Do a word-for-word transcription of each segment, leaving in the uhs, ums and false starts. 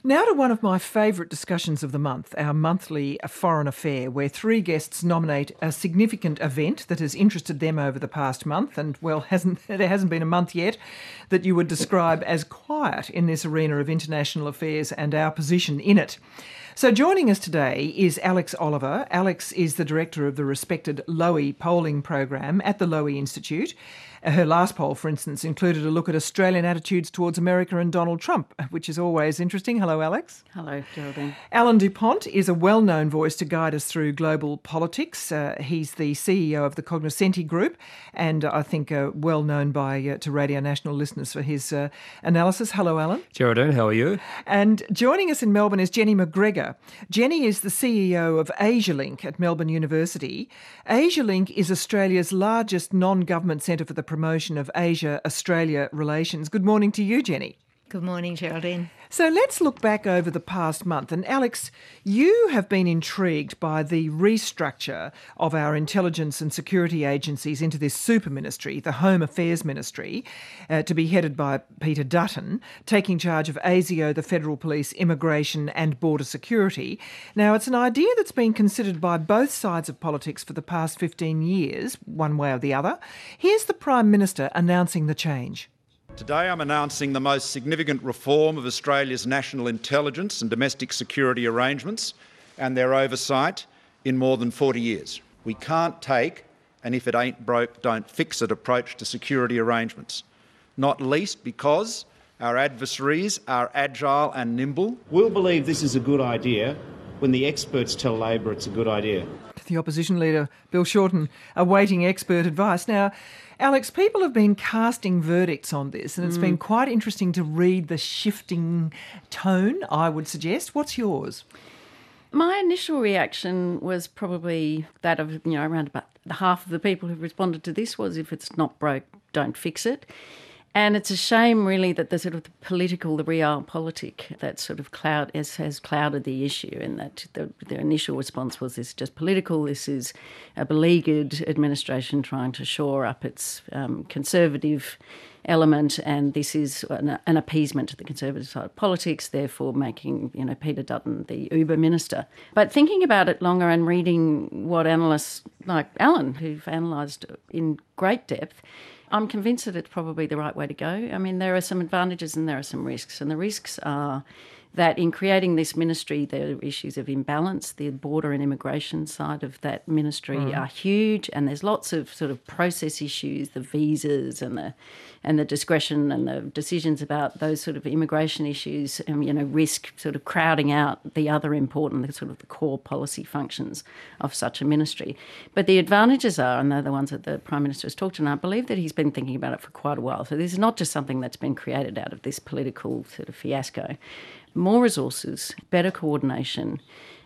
Now to one of my favourite discussions of the month, our monthly Foreign Affair, where three guests nominate a significant event that has interested them over the past month, and, well, hasn't there hasn't been a month yet that you would describe as quiet in this arena of international affairs and our position in it. So joining us today is Alex Oliver. Alex is the director of the respected Lowy polling program at the Lowy Institute. Her last poll, for instance, included a look at Australian attitudes towards America and Donald Trump, which is always interesting. Hello, Alex. Hello, Geraldine. Alan Dupont is a well-known voice to guide us through global politics. Uh, he's the C E O of the Cognoscenti Group, and I think uh, well known by uh, to Radio National listeners for his uh, analysis. Hello, Alan. Geraldine, how are you? And joining us in Melbourne is Jenny McGregor. Jenny is the C E O of AsiaLink at Melbourne University. AsiaLink is Australia's largest non-government centre for the promotion of Asia-Australia relations. Good morning to you, Jenny. Good morning, Geraldine. So let's look back over the past month. And Alex, you have been intrigued by the restructure of our intelligence and security agencies into this super ministry, the Home Affairs Ministry, uh, to be headed by Peter Dutton, taking charge of ASIO, the Federal Police, Immigration and Border Security. Now, it's an idea that's been considered by both sides of politics for the past fifteen years, one way or the other. Here's the Prime Minister announcing the change. Today I'm announcing the most significant reform of Australia's national intelligence and domestic security arrangements and their oversight in more than forty years. We can't take an if it ain't broke, don't fix it approach to security arrangements, not least because our adversaries are agile and nimble. We'll believe this is a good idea when the experts tell Labor it's a good idea. The opposition leader, Bill Shorten, awaiting expert advice. Now, Alex, people have been casting verdicts on this, and it's mm. been quite interesting to read the shifting tone, I would suggest. What's yours? My initial reaction was probably that of, you know, around about half of the people who responded to this was, if it's not broke, don't fix it. And it's a shame, really, that the sort of the political, the realpolitik, that sort of cloud has, has clouded the issue, and that the, the initial response was this is just political. This is a beleaguered administration trying to shore up its um, conservative element, and this is an, an appeasement to the conservative side of politics, therefore making, you know, Peter Dutton the Uber minister. But thinking about it longer and reading what analysts like Alan, who've analysed in great depth, I'm convinced that it's probably the right way to go. I mean, there are some advantages and there are some risks. And the risks are that in creating this ministry, there are issues of imbalance. The border and immigration side of that ministry mm. are huge, and there's lots of sort of process issues, the visas and the and the discretion and the decisions about those sort of immigration issues, um, you know, risk sort of crowding out the other important, the sort of the core policy functions of such a ministry. But the advantages are, and they're the ones that the Prime Minister has talked to, and I believe that he's been thinking about it for quite a while. So this is not just something that's been created out of this political sort of fiasco. More resources, better coordination,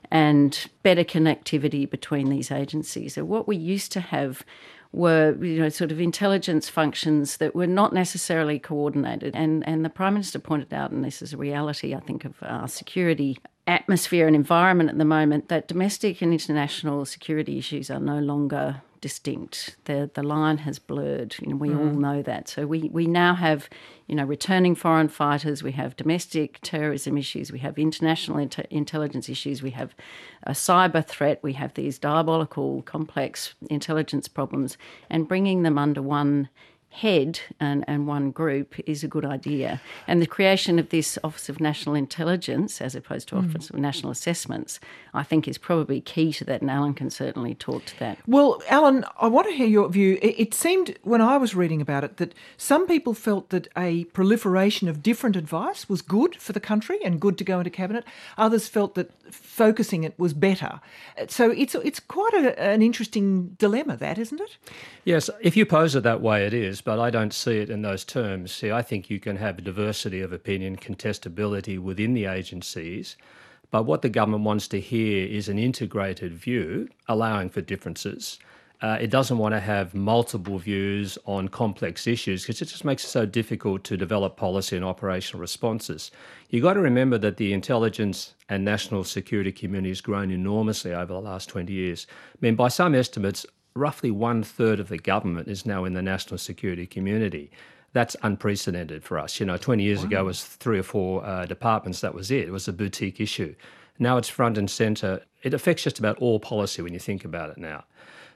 and better connectivity between these agencies. So what we used to have were, you know, sort of intelligence functions that were not necessarily coordinated. And, and the Prime Minister pointed out, and this is a reality, I think, of our security atmosphere and environment at the moment, that domestic and international security issues are no longer distinct. The the line has blurred. You know, we mm. all know that. So we, we now have, you know, returning foreign fighters, we have domestic terrorism issues, we have international inter- intelligence issues, we have a cyber threat, we have these diabolical, complex intelligence problems, and bringing them under one head and, and one group is a good idea. And the creation of this Office of National Intelligence, as opposed to mm. Office of National Assessments, I think is probably key to that, and Alan can certainly talk to that. Well, Alan, I want to hear your view. It, it seemed, when I was reading about it, that some people felt that a proliferation of different advice was good for the country and good to go into Cabinet. Others felt that focusing it was better. So it's it's quite a, an interesting dilemma, that, isn't it? Yes, if you pose it that way, it is, but I don't see it in those terms. See, I think you can have a diversity of opinion, contestability within the agencies, but what the government wants to hear is an integrated view, allowing for differences. Uh, it doesn't want to have multiple views on complex issues because it just makes it so difficult to develop policy and operational responses. You've got to remember that the intelligence and national security community has grown enormously over the last twenty years. I mean, by some estimates, roughly one third of the government is now in the national security community. that's unprecedented for us. You know, twenty years wow. ago it was three or four uh, departments, that was it. It was a boutique issue. Now it's front and centre. It affects just about all policy when you think about it now.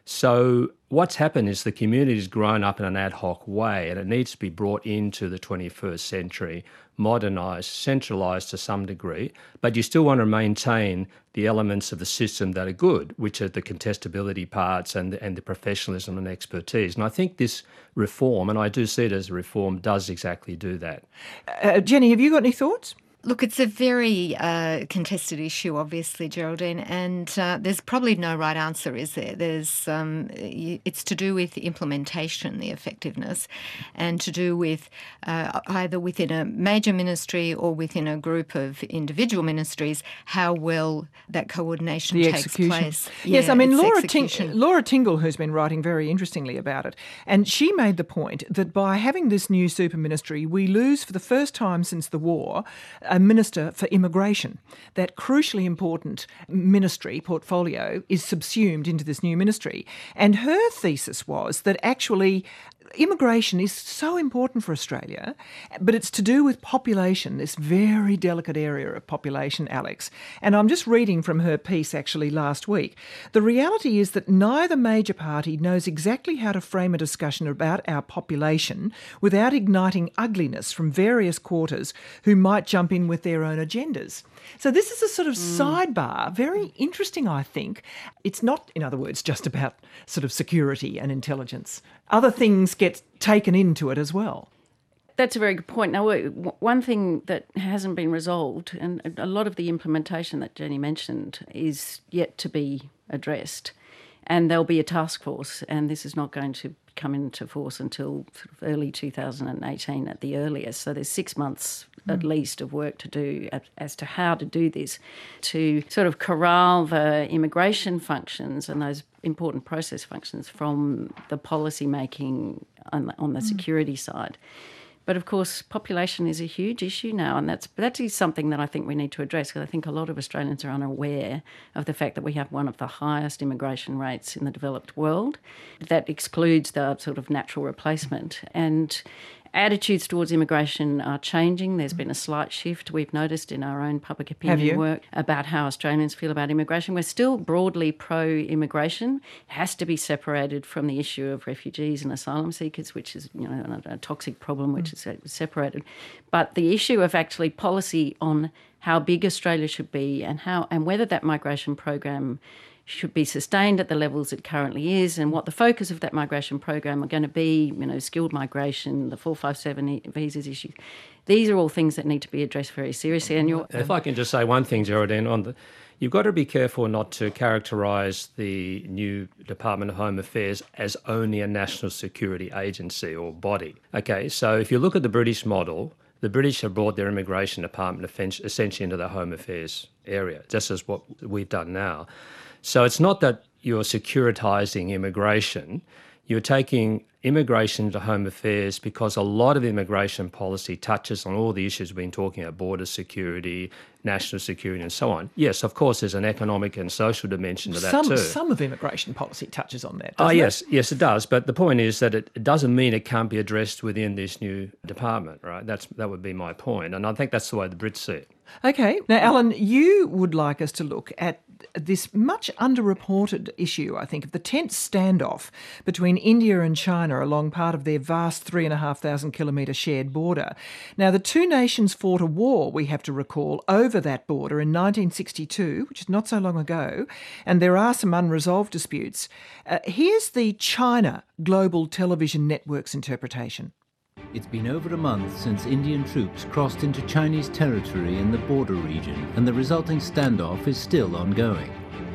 So what's happened is the community's grown up in an ad hoc way, and it needs to be brought into the twenty-first century, modernised, centralised to some degree, but you still want to maintain the elements of the system that are good, which are the contestability parts and the, and the professionalism and expertise. And I think this reform, and I do see it as a reform, does exactly do that. Uh, Jenny, have you got any thoughts? Look, it's a very uh, contested issue, obviously, Geraldine, and uh, there's probably no right answer, is there? There's um, it's to do with implementation, the effectiveness, and to do with uh, either within a major ministry or within a group of individual ministries, how well that coordination the takes execution. place. Yes, yeah, I mean, Laura, Ting- Laura Tingle, who's been writing very interestingly about it, and she made the point that by having this new super ministry, we lose for the first time since the war a minister for immigration. That crucially important ministry portfolio is subsumed into this new ministry. And her thesis was that actually immigration is so important for Australia, but it's to do with population, this very delicate area of population, Alex. And I'm just reading from her piece actually last week. The reality is that neither major party knows exactly how to frame a discussion about our population without igniting ugliness from various quarters who might jump in with their own agendas. So this is a sort of mm. sidebar, very interesting, I think. It's not, in other words, just about sort of security and intelligence. Other things get taken into it as well. That's a very good point. Now, one thing that hasn't been resolved, and a lot of the implementation that Jenny mentioned is yet to be addressed, and there'll be a task force, and this is not going to come into force until sort of early two thousand eighteen at the earliest. So there's six months mm. at least of work to do as to how to do this, to sort of corral the immigration functions and those important process functions from the policy making on the, on the mm. security side. But of course, population is a huge issue now, and that's that is something that I think we need to address, because I think a lot of Australians are unaware of the fact that we have one of the highest immigration rates in the developed world. That excludes the sort of natural replacement. And attitudes towards immigration are changing. There's been a slight shift we've noticed in our own public opinion work about how Australians feel about immigration. We're still broadly pro-immigration. It has to be separated from the issue of refugees and asylum seekers, which is, you know, a, a toxic problem which mm. is separated. But the issue of actually policy on how big Australia should be and how and whether that migration program should be sustained at the levels it currently is, and what the focus of that migration program are going to be, you know, skilled migration, the four five seven visas issue. These are all things that need to be addressed very seriously. And you're, if I can just say one thing, Geraldine, on the, you've got to be careful not to characterise the new Department of Home Affairs as only a national security agency or body. Okay, so if you look at the British model, the British have brought their immigration department essentially into the Home Affairs area, just as what we've done now. So it's not that you're securitising immigration, you're taking immigration to Home Affairs because a lot of immigration policy touches on all the issues we've been talking about, border security, national security and so on. Yes, of course, there's an economic and social dimension to that some, too. Some of immigration policy touches on that, Oh, doesn't yes, it? yes, it does. But the point is that it, it doesn't mean it can't be addressed within this new department, right? That's That would be my point. And I think that's the way the Brits see it. Okay. Now, Alan, you would like us to look at this much underreported issue, I think, of the tense standoff between India and China along part of their vast three and a half thousand kilometre shared border. Now, the two nations fought a war, we have to recall, over that border in nineteen sixty-two, which is not so long ago, and there are some unresolved disputes. Uh, here's the China Global Television Network's interpretation. It's been over a month since Indian troops crossed into Chinese territory in the border region, and the resulting standoff is still ongoing.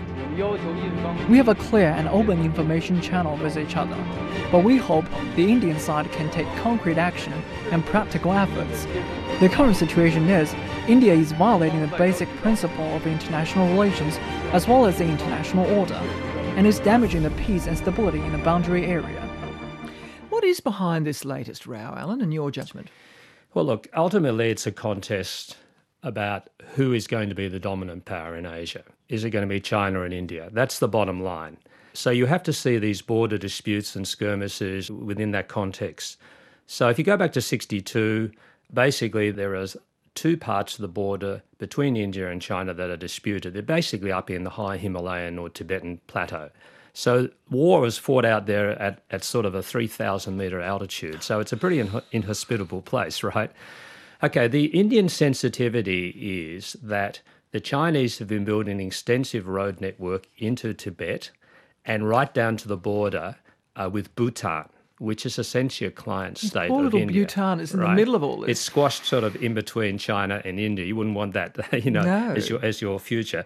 We have a clear and open information channel with each other, but we hope the Indian side can take concrete action and practical efforts. The current situation is India is violating the basic principle of international relations as well as the international order, and is damaging the peace and stability in the boundary area. What is behind this latest row, Alan, in your judgment? Well, look, ultimately it's a contest about who is going to be the dominant power in Asia. Is it going to be China and India? That's the bottom line. So you have to see these border disputes and skirmishes within that context. So if you go back to sixty-two, basically there is two parts of the border between India and China that are disputed. They're basically up in the high Himalayan or Tibetan plateau. So war was fought out there at, at sort of a three thousand metre altitude. So it's a pretty in- inhospitable place, right? Okay, the Indian sensitivity is that the Chinese have been building an extensive road network into Tibet and right down to the border uh, with Bhutan, which is essentially a client state Poor of little India. Bhutan is in right? the middle of all this. It's squashed sort of in between China and India. You wouldn't want that, you know, No. as your as your future.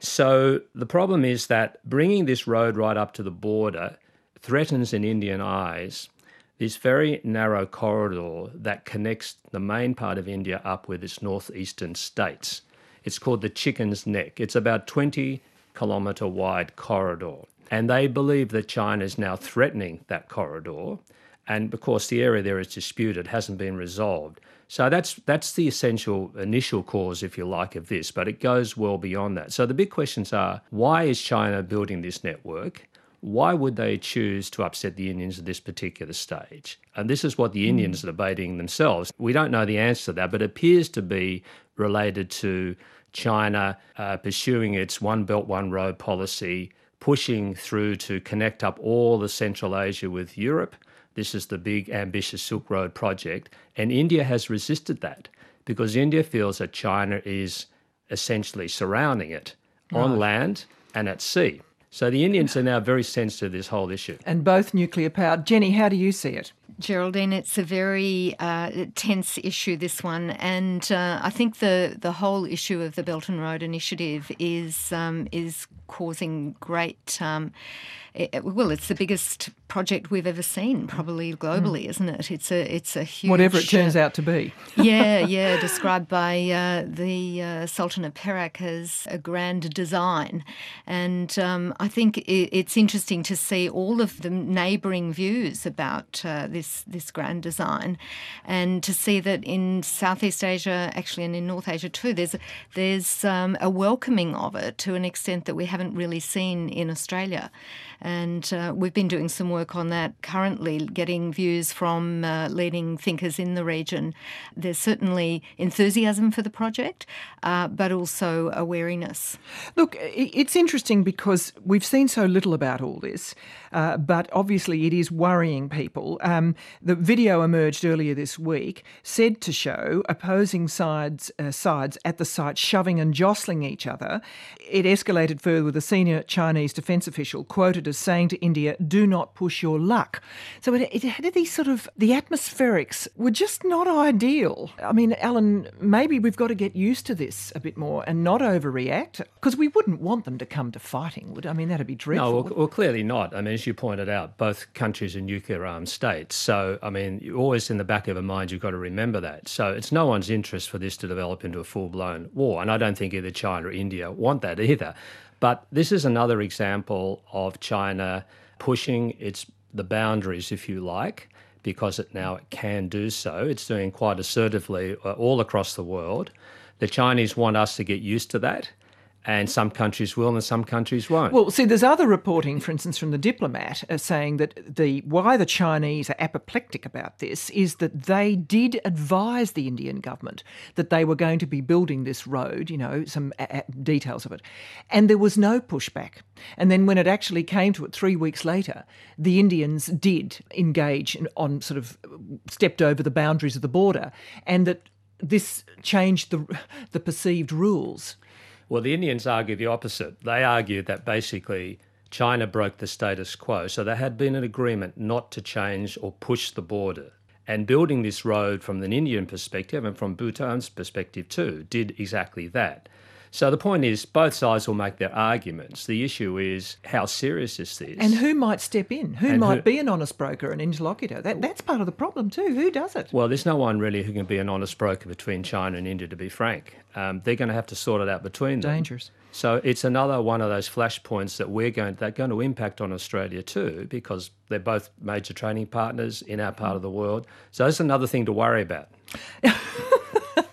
So the problem is that bringing this road right up to the border threatens in Indian eyes this very narrow corridor that connects the main part of India up with its northeastern states. It's called the Chicken's Neck. It's about twenty kilometre wide corridor. And they believe that China is now threatening that corridor. And of course, the area there is disputed, hasn't been resolved. So that's that's the essential initial cause, if you like, of this, but it goes well beyond that. So the big questions are, why is China building this network? Why would they choose to upset the Indians at this particular stage? And this is what the Indians are debating themselves. We don't know the answer to that, but it appears to be related to China uh, pursuing its One Belt, One Road policy, pushing through to connect up all of Central Asia with Europe. This is the big, ambitious Silk Road project. And India has resisted that because India feels that China is essentially surrounding it on Right. land and at sea. So the Indians are now very sensitive to this whole issue. And both nuclear powered. Jenny, how do you see it? Geraldine, it's a very uh, tense issue, this one, and uh, I think the, the whole issue of the Belt and Road Initiative is um, is causing great. Um, it, well, it's the biggest project we've ever seen, probably globally, mm. isn't it? It's a it's a huge. Whatever it turns uh, out to be. yeah, yeah. Described by uh, the uh, Sultan of Perak as a grand design, and um, I think it, it's interesting to see all of the neighbouring views about uh, this. this grand design, and to see that in Southeast Asia, actually, and in North Asia too, there's there's um, a welcoming of it to an extent that we haven't really seen in Australia. And uh, we've been doing some work on that currently, getting views from uh, leading thinkers in the region. There's certainly enthusiasm for the project, uh, but also a wariness. Look, it's interesting because we've seen so little about all this, uh, but obviously it is worrying people. Um, the video emerged earlier this week, said to show opposing sides uh, sides at the site shoving and jostling each other. It escalated further with a senior Chinese defence official quoted as saying to India, "Do not push your luck." So it, it had these sort of, the atmospherics were just not ideal. I mean, Alan, maybe we've got to get used to this a bit more and not overreact, because we wouldn't want them to come to fighting, would I mean, that'd be dreadful. No, well, well, clearly not. I mean, as you pointed out, both countries are nuclear-armed states. So, I mean, always in the back of your mind, you've got to remember that. So it's no one's interest for this to develop into a full-blown war. And I don't think either China or India want that either. But this is another example of China pushing its the boundaries, if you like, because it now can do so. It's doing quite assertively all across the world. The Chinese want us to get used to that. And some countries will and some countries won't. Well, see, there's other reporting, for instance, from the Diplomat, uh, saying that the why the Chinese are apoplectic about this is that they did advise the Indian government that they were going to be building this road, you know, some a- a- details of it, and there was no pushback. And then when it actually came to it three weeks later, the Indians did engage in, on sort of stepped over the boundaries of the border, and that this changed the the perceived rules. Well, the Indians argue the opposite. They argue that basically China broke the status quo. So there had been an agreement not to change or push the border. And building this road from an Indian perspective and from Bhutan's perspective too did exactly that. So the point is, both sides will make their arguments. The issue is, how serious is this? And who might step in? Who And might who- be an honest broker, an interlocutor? That, that's part of the problem too. Who does it? Well, there's no one really who can be an honest broker between China and India, to be frank. Um, they're going to have to sort it out between them. Dangerous. So it's another one of those flashpoints that we're going they're going to impact on Australia too, because they're both major trading partners in our part of the world. So that's another thing to worry about.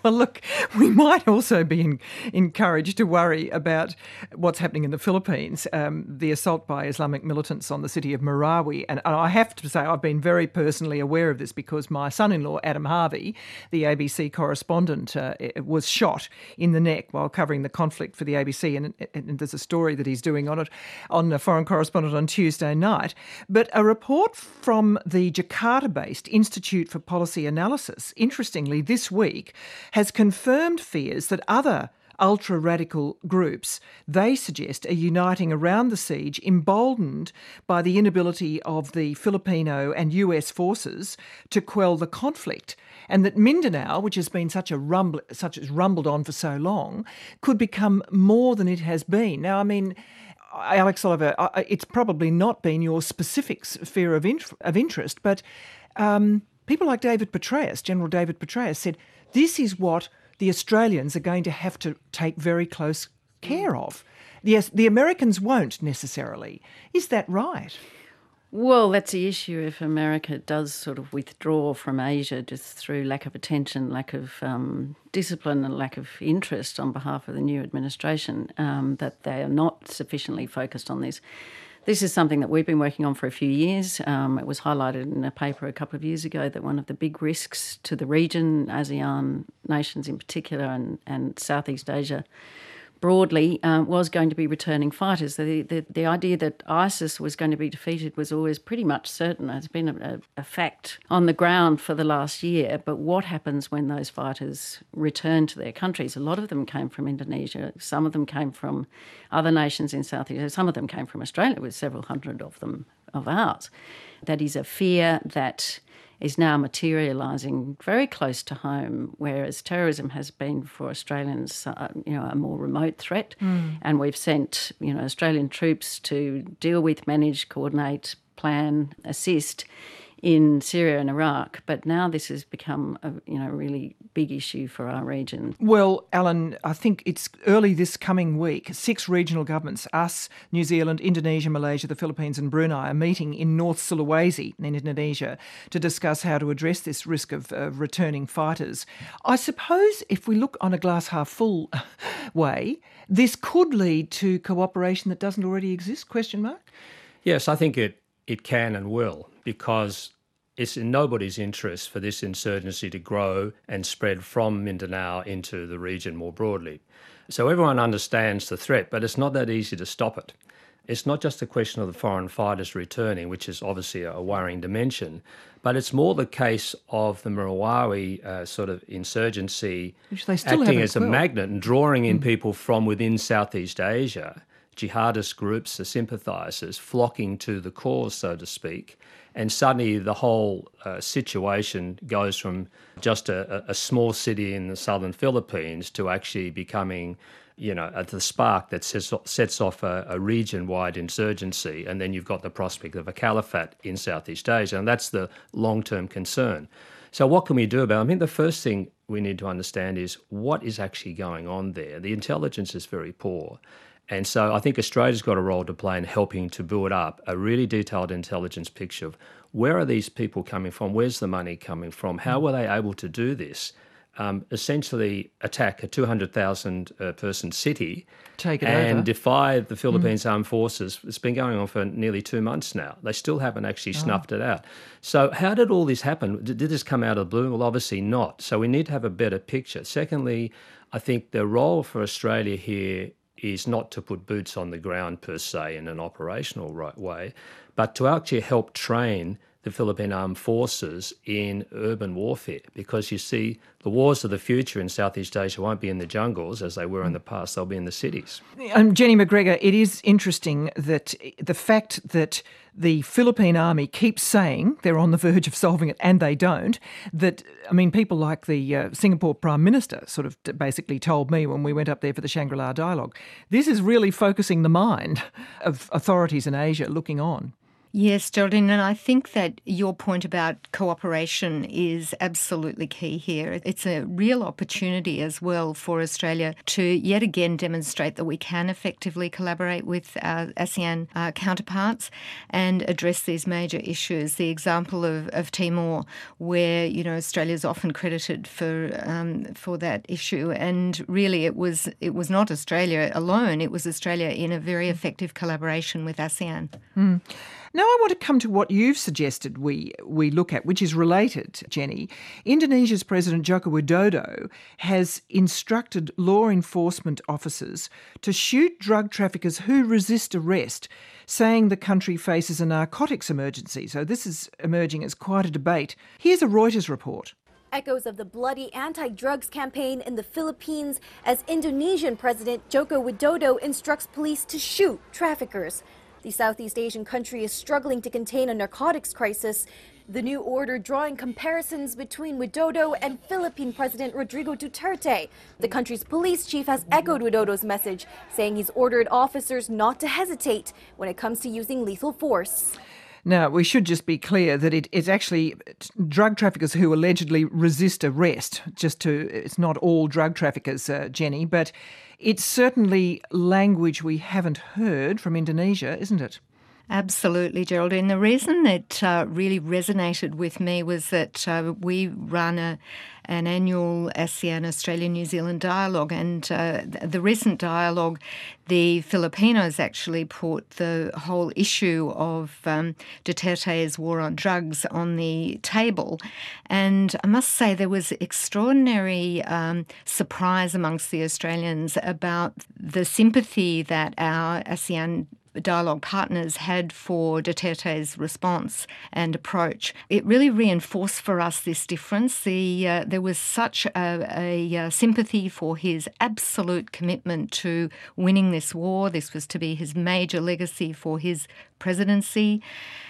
Well, look, we might also be in, encouraged to worry about what's happening in the Philippines, um, the assault by Islamic militants on the city of Marawi. And, and I have to say I've been very personally aware of this because my son-in-law, Adam Harvey, the A B C correspondent, uh, was shot in the neck while covering the conflict for the A B C. And, and there's a story that he's doing on it on a Foreign Correspondent on Tuesday night. But a report from the Jakarta-based Institute for Policy Analysis, interestingly, this week, has confirmed fears that other ultra-radical groups, they suggest, are uniting around the siege, emboldened by the inability of the Filipino and U S forces to quell the conflict, and that Mindanao, which has been such a rumble, such as rumbled on for so long, could become more than it has been. Now, I mean, Alex Oliver, it's probably not been your specific sphere of, int- of interest, but um, people like David Petraeus, General David Petraeus, said this is what the Australians are going to have to take very close care of. Yes, the Americans won't necessarily. Is that right? Well, that's the issue if America does sort of withdraw from Asia just through lack of attention, lack of um, discipline and lack of interest on behalf of the new administration, um, that they are not sufficiently focused on this. This is something that we've been working on for a few years. Um, it was highlighted in a paper a couple of years ago that one of the big risks to the region, ASEAN nations in particular and, and Southeast Asia broadly, um, was going to be returning fighters. The, the the idea that ISIS was going to be defeated was always pretty much certain. It's been a, a fact on the ground for the last year. But what happens when those fighters return to their countries? A lot of them came from Indonesia. Some of them came from other nations in Southeast Asia. Some of them came from Australia, with several hundred of them of ours. That is a fear that is now materialising very close to home, whereas terrorism has been for Australians, uh, you know, a more remote threat. Mm. And we've sent, you know, Australian troops to deal with, manage, coordinate, plan, assist in Syria and Iraq. But now this has become a, you know, really big issue for our region. Well, Alan, I think it's early this coming week. Six regional governments, us, New Zealand, Indonesia, Malaysia, the Philippines and Brunei, are meeting in North Sulawesi in Indonesia to discuss how to address this risk of uh, returning fighters. I suppose if we look on a glass half full way, this could lead to cooperation that doesn't already exist, question mark? Yes, I think it, it can and will, because it's in nobody's interest for this insurgency to grow and spread from Mindanao into the region more broadly. So everyone understands the threat, but it's not that easy to stop it. It's not just a question of the foreign fighters returning, which is obviously a worrying dimension, but it's more the case of the Marawi uh, sort of insurgency acting as a magnet and drawing in mm. people from within Southeast Asia, jihadist groups, the sympathisers, flocking to the cause, so to speak. And suddenly the whole uh, situation goes from just a, a small city in the southern Philippines to actually becoming, you know, the spark that sets, sets off a, a region-wide insurgency. And then you've got the prospect of a caliphate in Southeast Asia. And that's the long-term concern. So what can we do about it? I mean, the first thing we need to understand is what is actually going on there. The intelligence is very poor. And so I think Australia's got a role to play in helping to build up a really detailed intelligence picture of where are these people coming from, where's the money coming from, how were they able to do this, um, essentially attack a two hundred thousand uh, person city Take it and over. defy the Philippines mm. armed forces. It's been going on for nearly two months now. They still haven't actually snuffed oh. it out. So how did all this happen? Did this come out of the blue? Well, obviously not. So we need to have a better picture. Secondly, I think the role for Australia here is not to put boots on the ground per se in an operational right way, but to actually help train the Philippine Armed Forces in urban warfare, because you see the wars of the future in Southeast Asia won't be in the jungles as they were in the past, they'll be in the cities. Um, Jenny McGregor, it is interesting that the fact that the Philippine Army keeps saying they're on the verge of solving it and they don't, that, I mean, people like the uh, Singapore Prime Minister sort of basically told me when we went up there for the Shangri-La dialogue, this is really focusing the mind of authorities in Asia looking on. Yes, Geraldine, and I think that your point about cooperation is absolutely key here. It's a real opportunity as well for Australia to yet again demonstrate that we can effectively collaborate with our ASEAN uh, counterparts and address these major issues. The example of, of Timor, where, you know, Australia is often credited for um, for that issue, and really it was it was not Australia alone. It was Australia in a very effective collaboration with ASEAN. Mm. Now I want to come to what you've suggested we we look at, which is related, Jenny. Indonesia's President Joko Widodo has instructed law enforcement officers to shoot drug traffickers who resist arrest, saying the country faces a narcotics emergency. So this is emerging as quite a debate. Here's a Reuters report. Echoes of the bloody anti-drugs campaign in the Philippines as Indonesian President Joko Widodo instructs police to shoot traffickers. The Southeast Asian country is struggling to contain a narcotics crisis. The new order drawing comparisons between Widodo and Philippine President Rodrigo Duterte. The country's police chief has echoed Widodo's message, saying he's ordered officers not to hesitate when it comes to using lethal force. Now, we should just be clear that it is actually drug traffickers who allegedly resist arrest. Just to, it's not all drug traffickers, uh, Jenny, but it's certainly language we haven't heard from Indonesia, isn't it? Absolutely, Geraldine. The reason it uh, really resonated with me was that uh, we run a, an annual ASEAN Australia-New Zealand dialogue, and uh, the recent dialogue, the Filipinos actually put the whole issue of um, Duterte's war on drugs on the table. And I must say there was extraordinary um, surprise amongst the Australians about the sympathy that our ASEAN dialogue partners had for Duterte's response and approach. It really reinforced for us this difference. The, uh, there was such a, a, a sympathy for his absolute commitment to winning this war. This was to be his major legacy for his presidency.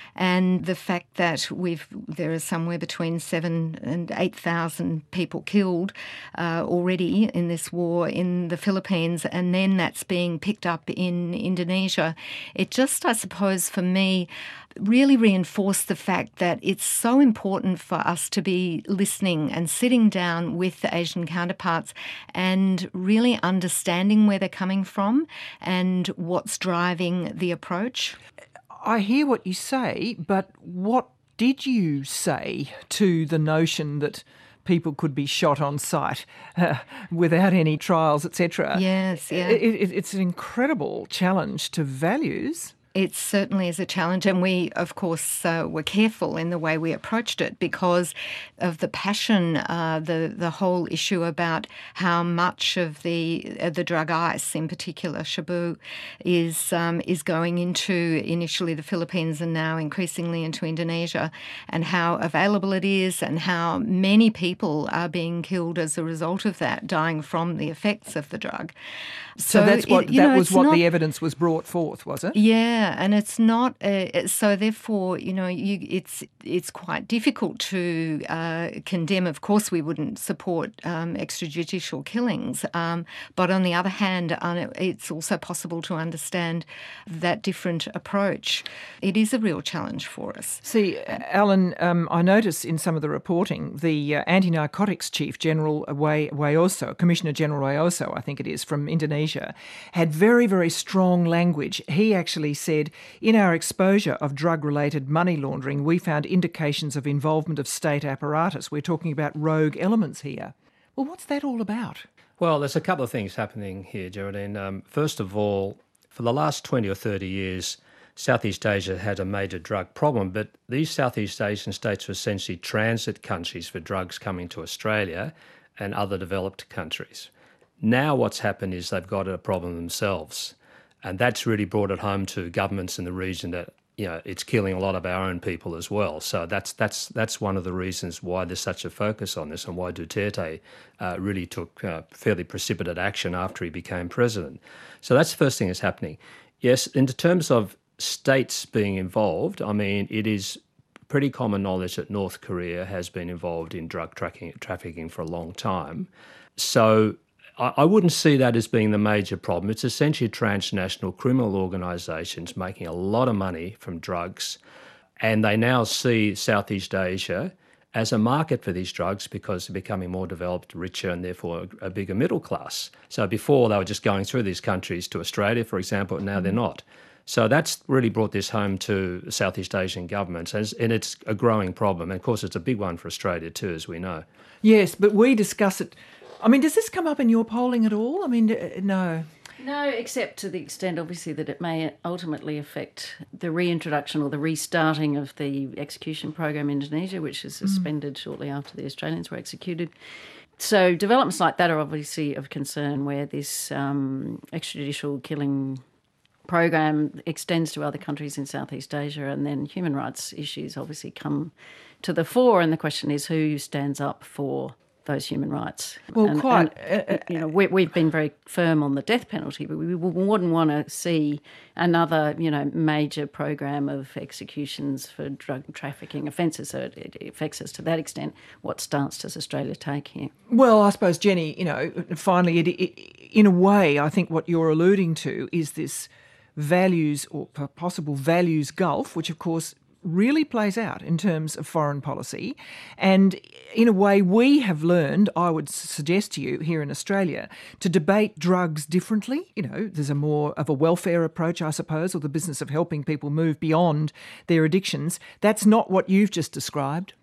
And the fact that we've there are somewhere between seven and eight thousand people killed uh, already in this war in the Philippines, and then that's being picked up in Indonesia. It just, I suppose, for me, really reinforced the fact that it's so important for us to be listening and sitting down with the Asian counterparts and really understanding where they're coming from and what's driving the approach. I hear what you say, but what did you say to the notion that people could be shot on sight uh, without any trials, et cetera? Yes, yeah. It, it, it's an incredible challenge to values. It certainly is a challenge, and we, of course, uh, were careful in the way we approached it because of the passion, uh, the the whole issue about how much of the uh, the drug ice, in particular Shabu, is um, is going into initially the Philippines and now increasingly into Indonesia, and how available it is, and how many people are being killed as a result of that, dying from the effects of the drug. So, so that's what it, that know, was what not, the evidence was brought forth, was it? Yeah. Yeah, and it's not uh, so. Therefore, you know, you, it's it's quite difficult to uh, condemn. Of course, we wouldn't support um, extrajudicial killings, um, but on the other hand, uh, it's also possible to understand that different approach. It is a real challenge for us. See, Alan, um, I notice in some of the reporting, the uh, anti-narcotics chief, General Wayoso, Commissioner General Wayoso, I think it is, from Indonesia, had very, very strong language. He actually said, in our exposure of drug-related money laundering, we found indications of involvement of state apparatus. We're talking about rogue elements here. Well, what's that all about? Well, there's a couple of things happening here, Geraldine. Um, first of all, for the last twenty or thirty years, Southeast Asia had a major drug problem, but these Southeast Asian states were essentially transit countries for drugs coming to Australia and other developed countries. Now what's happened is they've got a problem themselves. And that's really brought it home to governments in the region that, you know, it's killing a lot of our own people as well. So that's that's that's one of the reasons why there's such a focus on this and why Duterte uh, really took uh, fairly precipitate action after he became president. So that's the first thing that's happening. Yes, in terms of states being involved, I mean, it is pretty common knowledge that North Korea has been involved in drug trafficking, trafficking for a long time. So I, I wouldn't see that as being the major problem. It's essentially transnational criminal organisations making a lot of money from drugs, and they now see Southeast Asia as a market for these drugs because they're becoming more developed, richer, and therefore a, a bigger middle class. So before they were just going through these countries to Australia, for example, and now they're not. So that's really brought this home to Southeast Asian governments, and it's a growing problem. And of course, it's a big one for Australia too, as we know. Yes, but we discuss it. I mean, does this come up in your polling at all? I mean, uh, no. No, except to the extent, obviously, that it may ultimately affect the reintroduction or the restarting of the execution program in Indonesia, which is suspended mm. shortly after the Australians were executed. So developments like that are obviously of concern, where this um, extrajudicial killing program extends to other countries in Southeast Asia, and then human rights issues obviously come to the fore, and the question is who stands up for those human rights. Well, and, quite. And, uh, you know, we, we've been very firm on the death penalty, but we wouldn't want to see another, you know, major program of executions for drug trafficking offences. So it, it affects us to that extent. What stance does Australia take here? Well, I suppose, Jenny, you know, finally, it, it, in a way, I think what you're alluding to is this values or possible values gulf, which, of course, really plays out in terms of foreign policy. And in a way, we have learned, I would suggest to you here in Australia, to debate drugs differently. You know, there's a more of a welfare approach, I suppose, or the business of helping people move beyond their addictions. That's not what you've just described.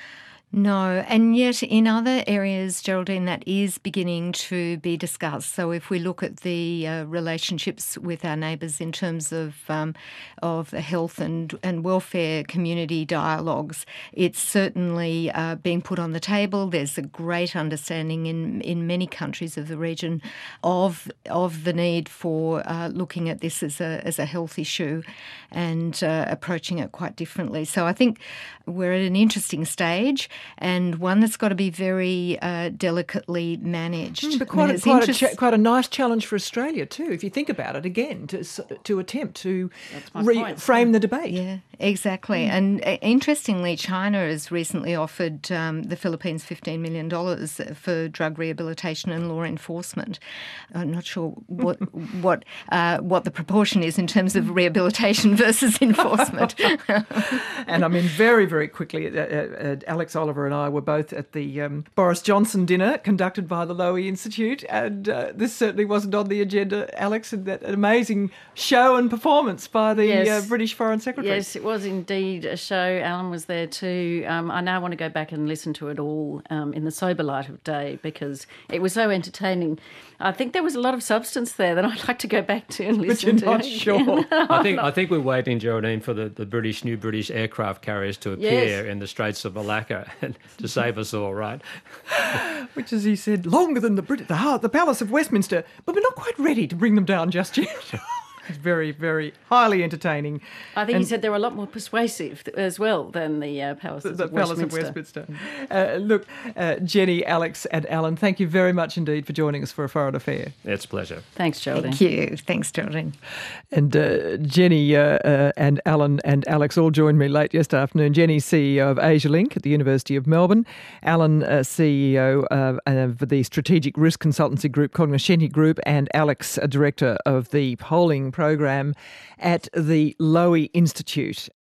No, and yet in other areas, Geraldine, that is beginning to be discussed. So if we look at the uh, relationships with our neighbours in terms of um, of health and, and welfare community dialogues, it's certainly uh, being put on the table. There's a great understanding in, in many countries of the region of of the need for uh, looking at this as a as a health issue and uh, approaching it quite differently. So I think we're at an interesting stage, and one that's got to be very uh, delicately managed. Mm, but quite, I mean, a, quite, interest- a cha- quite a nice challenge for Australia too, if you think about it again, to to attempt to re- frame the debate. Yeah, exactly. Mm. And uh, interestingly, China has recently offered um, the Philippines fifteen million dollars for drug rehabilitation and law enforcement. I'm not sure what what uh, what the proportion is in terms of rehabilitation versus enforcement. And I mean, very, very quickly, uh, uh, Alex Oliver and I were both at the um, Boris Johnson dinner conducted by the Lowy Institute, and uh, this certainly wasn't on the agenda, Alex, and that amazing show and performance by the yes. uh, British Foreign Secretary. Yes, it was indeed a show. Alan was there too. Um, I now want to go back and listen to it all um, in the sober light of day because it was so entertaining. I think there was a lot of substance there that I'd like to go back to and listen but you're to. Not sure. I think I think we're waiting, Geraldine, for the, the British new British aircraft carriers to appear yes. in the Straits of Malacca to save us all, right? Which, as he said, longer than the Brit- the heart, the Palace of Westminster, but we're not quite ready to bring them down just yet. It's very, very highly entertaining. I think and he said they're a lot more persuasive as well than the uh, Palaces the, the of Palace Westminster. of Westminster. Uh, look, uh, Jenny, Alex and Alan, thank you very much indeed for joining us for A Foreign Affair. It's a pleasure. Thanks, Geraldine. Thank you. Thanks, Geraldine. And uh, Jenny uh, uh, and Alan and Alex all joined me late yesterday afternoon. Jenny, C E O of AsiaLink at the University of Melbourne. Alan, uh, C E O uh, of the strategic risk consultancy group Cognoscenti Group, and Alex, a director of the polling program at the Lowy Institute.